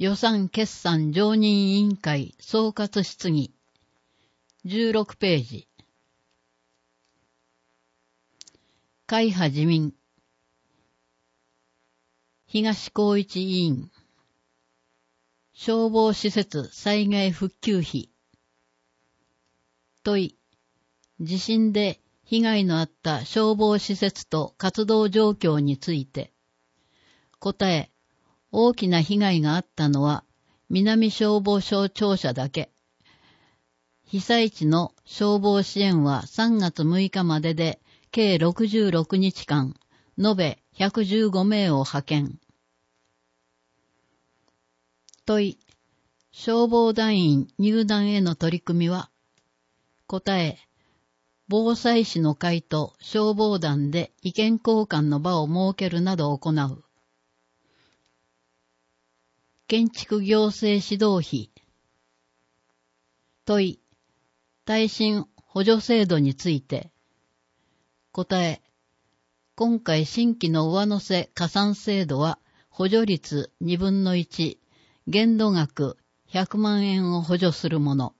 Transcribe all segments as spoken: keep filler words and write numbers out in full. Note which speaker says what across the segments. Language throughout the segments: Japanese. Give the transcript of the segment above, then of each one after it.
Speaker 1: 予算決算常任委員会総括質疑じゅうろくページ。会派自民東光一委員消防施設災害復旧費問い、地震で被害のあった消防施設と活動状況について答え、大きな被害があったのは南消防署庁舎だけ。被災地の消防支援はさんがつむいかまでで計ろくじゅうろくにちかん、延べひゃくじゅうごめいを派遣。問い、消防団員入団への取り組みは答え、防災士の会と消防団で意見交換の場を設けるなど行う。建築行政指導費問い、耐震補助制度について答え、今回新規の上乗せ加算制度は補助率にぶんのいち、限度額ひゃくまんえんを補助するもの。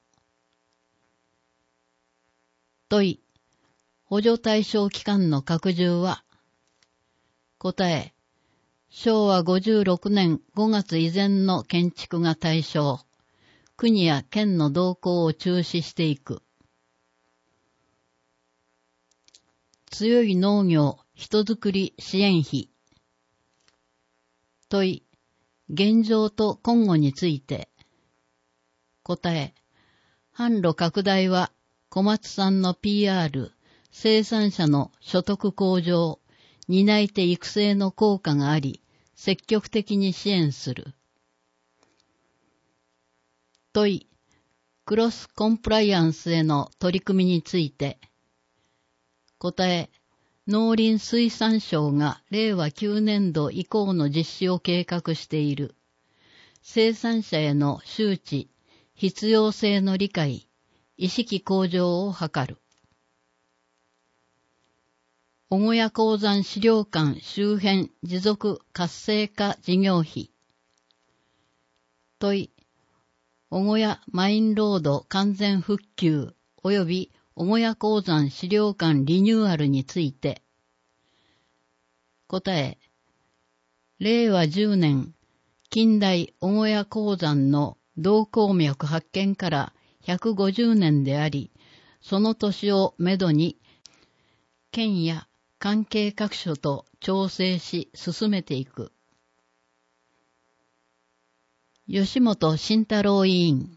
Speaker 1: 問い、補助対象期間の拡充は答え、しょうわごじゅうろくねんごがつ以前の建築が対象、国や県の動向を中止していく。強い農業人づくり支援費問い、現状と今後について答え、販路拡大は小松産の ピーアール、生産者の所得向上、担い手育成の効果があり、積極的に支援する。問い、クロスコンプライアンスへの取り組みについて答え、農林水産省がれいわきゅうねんど以降の実施を計画している。生産者への周知、必要性の理解、意識向上を図る。小小屋鉱山資料館周辺持続活性化事業費問い、小小屋マインロード完全復旧及び小小屋鉱山資料館リニューアルについて答え、れいわじゅうねん近代小小屋鉱山の銅鉱脈発見からひゃくごじゅうねんであり、その年をめどに県や関係各所と調整し進めていく。吉本慎太郎委員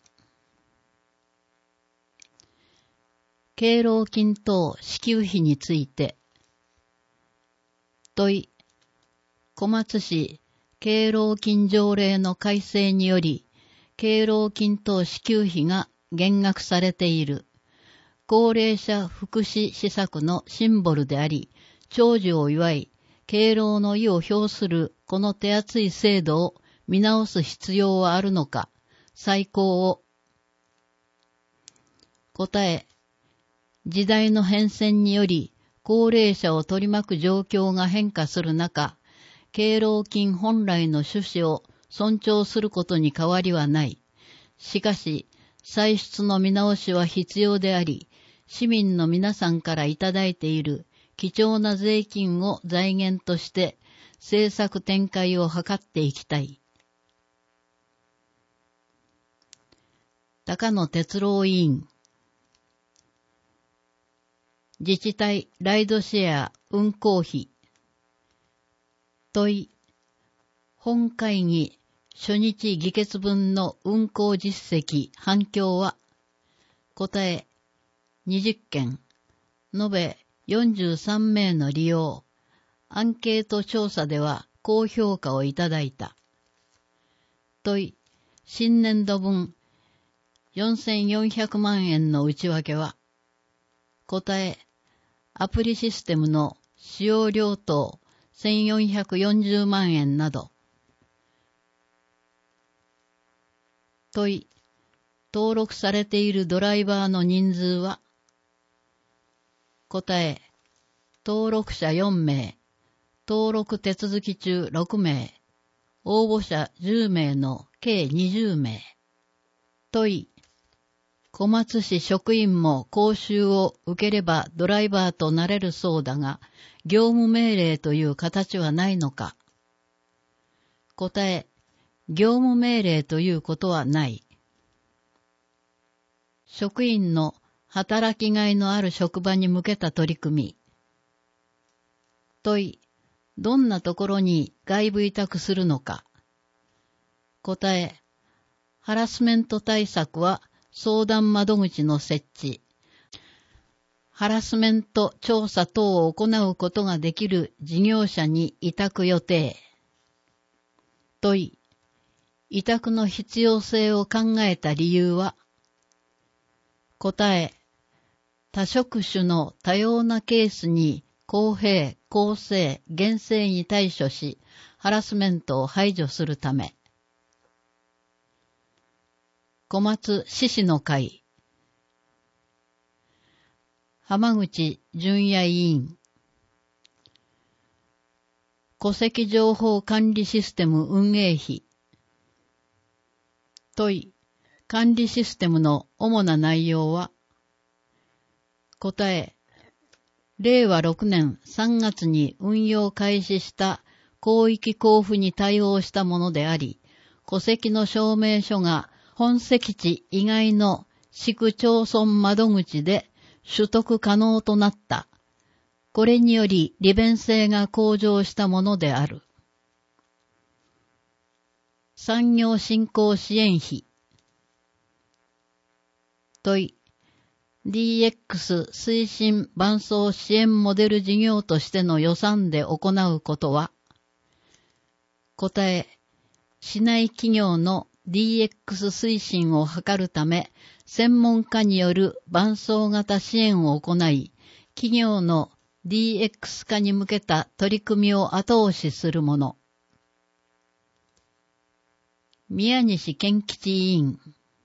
Speaker 1: 敬老金等支給費について問い、小松市敬老金条例の改正により敬老金等支給費が減額されている高齢者福祉施策のシンボルであり、長寿を祝い、敬老の意を表するこの手厚い制度を見直す必要はあるのか、再考を。答え、時代の変遷により、高齢者を取り巻く状況が変化する中、敬老金本来の趣旨を尊重することに変わりはない。しかし、歳出の見直しは必要であり、市民の皆さんからいただいている貴重な税金を財源として政策展開を図っていきたい。高野哲郎委員自治体ライドシェア運行費問い、本会議初日議決分の運行実績反響は答え、にじゅっけん、延べよんじゅうさんめいの利用、アンケート調査では高評価をいただいた。問い、新年度分よんせんよんひゃくまんえんの内訳は答え、アプリシステムの使用料等せんよんひゃくよんじゅうまんえんなど。問い、登録されているドライバーの人数は答え、登録者よんめい、登録手続き中ろくめい、 応募者じゅうめいの計にじゅうめい。問い。小松市職員も講習を受ければドライバーとなれるそうだが、業務命令という形はないのか。答え。業務命令ということはない。職員の働きがいのある職場に向けた取り組み。問い。どんなところに外部委託するのか。答え。ハラスメント対策は相談窓口の設置。ハラスメント調査等を行うことができる事業者に委託予定。問い。委託の必要性を考えた理由は。答え。多職種の多様なケースに公平、公正、厳正に対処し、ハラスメントを排除するため。小松獅子の会。浜口淳也委員。戸籍情報管理システム運営費。問い。管理システムの主な内容は。答え。れいわろくねんさんがつに運用開始した広域交付に対応したものであり、戸籍の証明書が本籍地以外の市区町村窓口で取得可能となった。これにより利便性が向上したものである。産業振興支援費。問い。ディーエックス 推進伴走支援モデル事業としての予算で行うことは。答え。市内企業の ディーエックス 推進を図るため、専門家による伴走型支援を行い、企業の ディーエックス 化に向けた取り組みを後押しするもの。宮西健吉委員。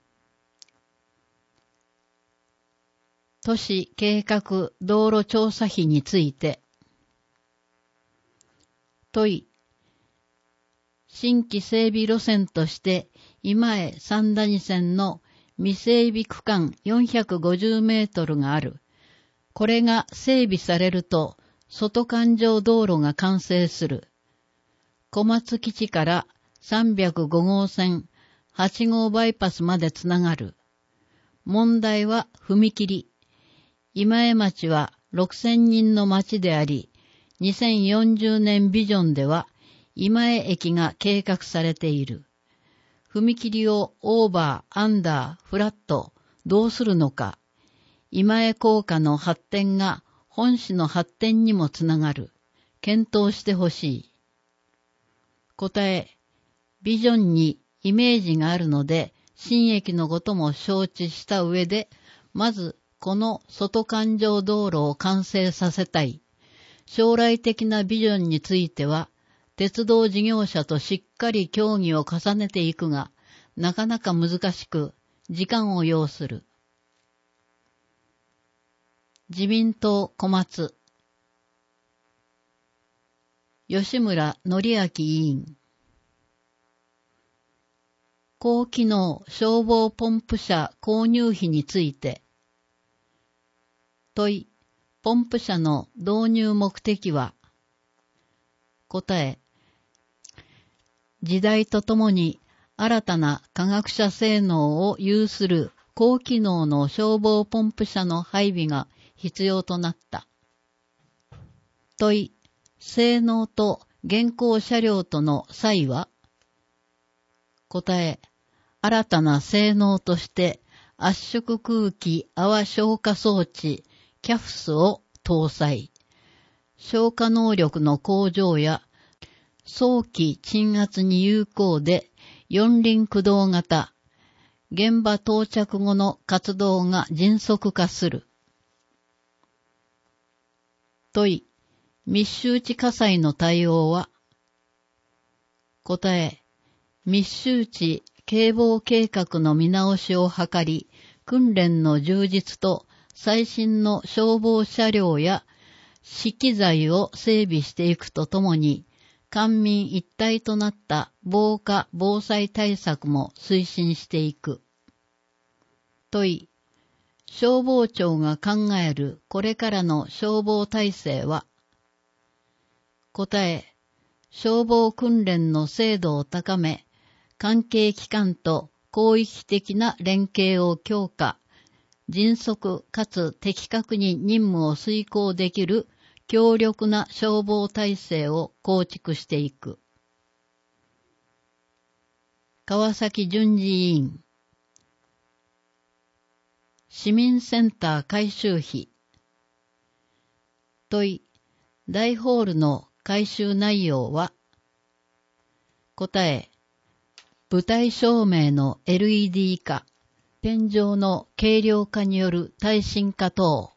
Speaker 1: 都市計画道路調査費について。問い。新規整備路線として今江三谷線の未整備区間よんひゃくごじゅうメートルがある。これが整備されると外環状道路が完成する。小松基地からさんびゃくごごうせんはちごうバイパスまでつながる。問題は踏切。今江町はろくせんにんの町であり、にせんよんじゅうねんビジョンでは今江駅が計画されている。踏切をオーバー、アンダー、フラット、どうするのか。今江高架の発展が本市の発展にもつながる。検討してほしい。答え。ビジョンにイメージがあるので、新駅のことも承知した上で、まずこの外環状道路を完成させたい。将来的なビジョンについては、鉄道事業者としっかり協議を重ねていくが、なかなか難しく、時間を要する。自民党小松。吉村則明委員。高機能消防ポンプ車購入費について。問い。ポンプ車の導入目的は。答え。時代とともに新たな科学者性能を有する高機能の消防ポンプ車の配備が必要となった。問い。性能と現行車両との差異は。答え。新たな性能として圧縮空気泡消火装置キャフスを搭載。消火能力の向上や早期鎮圧に有効で四輪駆動型。現場到着後の活動が迅速化する。問い。密集地火災の対応は。答え。密集地警防計画の見直しを図り、訓練の充実と最新の消防車両や資機材を整備していくとともに、 官民一体となった防火防災対策も推進していく。問い、消防庁が考えるこれからの消防体制は？答え、消防訓練の精度を高め、関係機関と広域的な連携を強化、迅速かつ的確に任務を遂行できる強力な消防体制を構築していく。川崎淳二委員。市民センター改修費。問い、大ホールの改修内容は？答え、舞台照明の エルイーディー 化、天井の軽量化による耐震化等。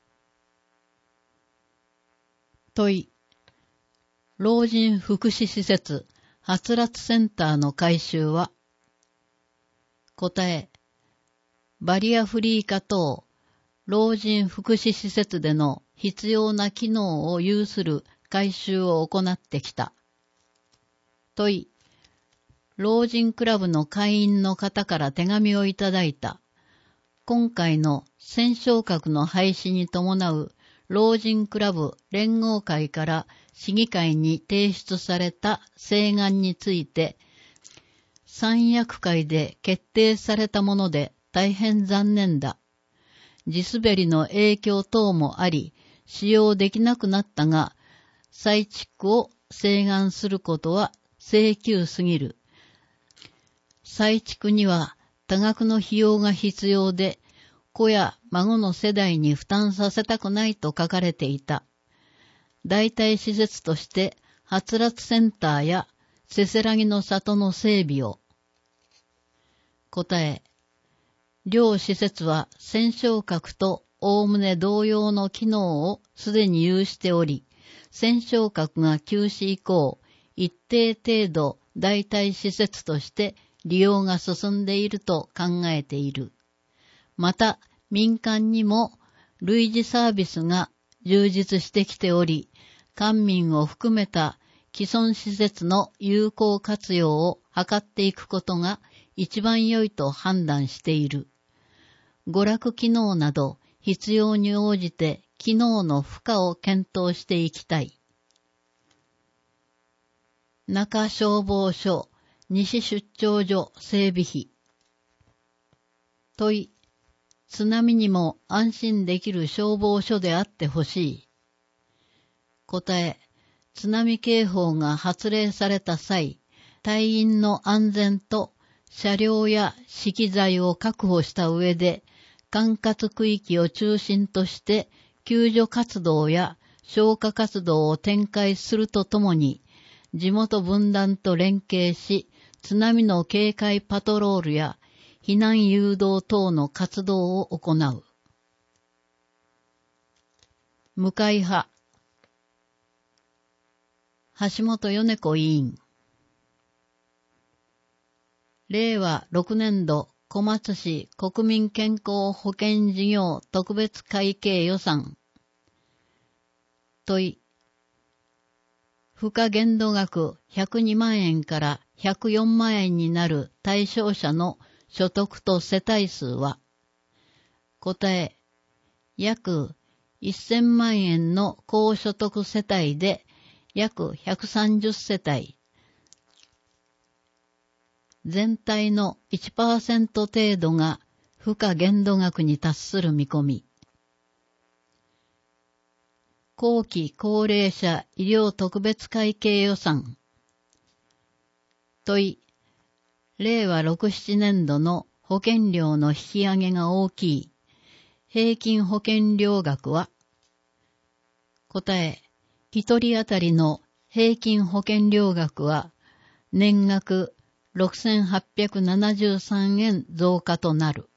Speaker 1: 問い、老人福祉施設、はつらつセンターの改修は？答え、バリアフリー化等、老人福祉施設での必要な機能を有する改修を行ってきた。問い、老人クラブの会員の方から手紙をいただいた。今回の戦勝閣の廃止に伴う老人クラブ連合会から市議会に提出された請願について、三役会で決定されたもので大変残念だ。地滑りの影響等もあり、使用できなくなったが、再築を請願することは請求すぎる。再築には多額の費用が必要で、子や孫の世代に負担させたくないと書かれていた。代替施設として、はつらつセンターやせせらぎの里の整備を。答え、両施設は戦勝閣とおおむね同様の機能をすでに有しており、戦勝閣が休止以降、一定程度代替施設として利用が進んでいると考えている。また、民間にも類似サービスが充実してきており、官民を含めた既存施設の有効活用を図っていくことが一番良いと判断している。娯楽機能など必要に応じて機能の付加を検討していきたい。中消防署西出張所整備費。問い、津波にも安心できる消防署であってほしい。答え、津波警報が発令された際、隊員の安全と車両や資機材を確保した上で、管轄区域を中心として救助活動や消火活動を展開するとともに、地元分団と連携し、津波の警戒パトロールや避難誘導等の活動を行う。向井派。橋本米子委員。れいわろくねんど小松市国民健康保険事業特別会計予算。問い。付加限度額ひゃくにまんえんからひゃくよんまんえんになる対象者の所得と世帯数は？答え、約せんまんえんの高所得世帯で約ひゃくさんじゅっせたい。全体の いちパーセント 程度が付加限度額に達する見込み。後期高齢者医療特別会計予算。問い、れいわろくななねんどの保険料の引き上げが大きい。平均保険料額は？答え、一人当たりの平均保険料額は年額ろくせんはっぴゃくななじゅうさんえん増加となる。